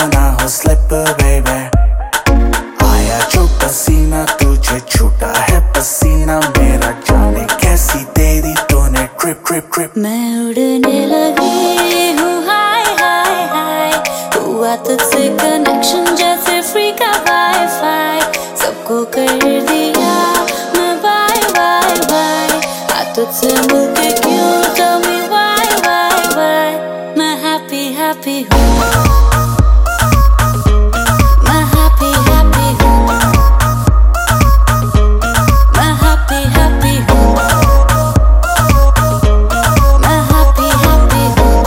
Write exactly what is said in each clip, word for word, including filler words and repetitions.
ना हो slip baby. आया जो पसीना तुझे छूटा है पसीना मेरा, जाने कैसी तेरी तूने ट्रिप ट्रिप ट्रिप। मैं उड़ने लगी हूँ हाय हाय हाय, हुआ तुझसे कनेक्शन जैसे फ्री का वाईफाई, सबको कर दिया मैं बाय बाय बाय, आ तुझसे मिलके क्यों tell me why why why, मैं happy happy हूँ, मैं happy happy हूँ, मैं happy happy हूँ, मैं happy happy हूँ।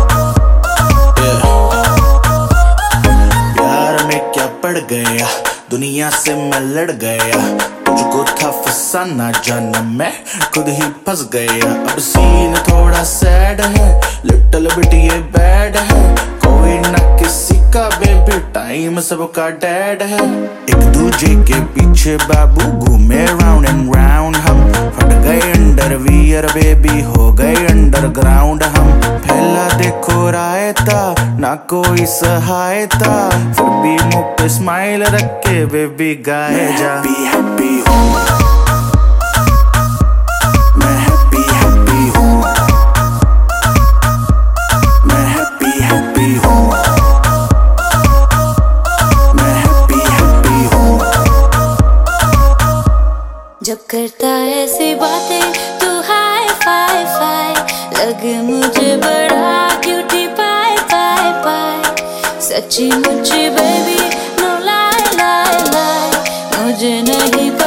प्यार में क्या पड़ गया, दुनिया से मैं लड़ गया, तुझको था फसाना जाना मैं खुद ही फंस गया। अब सीन थोड़ा सैड है, लिटिल बिट ये बैड है, कोई ना किसी का बेबी टाइम सबका डैड है। एक दूजे के पीछे बाबू घूमे राउंड एंड राउंड, हम फट गए अंडरवियर बेबी हो गए अंडरग्राउंड। हम फैला देखो रायता ना कोई सहायता, फिर भी मुंह पे स्माइल रख के बेबी गाए जा। हैप्पी हैप्पी हूँ, मैं हैप्पी हैप्पी हूँ, मैं हैप्पी हैप्पी हूँ, मैं हैप्पी हैप्पी हूँ। जब करता है ऐसी बातें तू हाय फाय फाय, लगे मुझे बड़ा क्यूटी पाए पाए पाए, सच्ची मुच्ची बेबी नो लाई लाई लाई, मुझे नहीं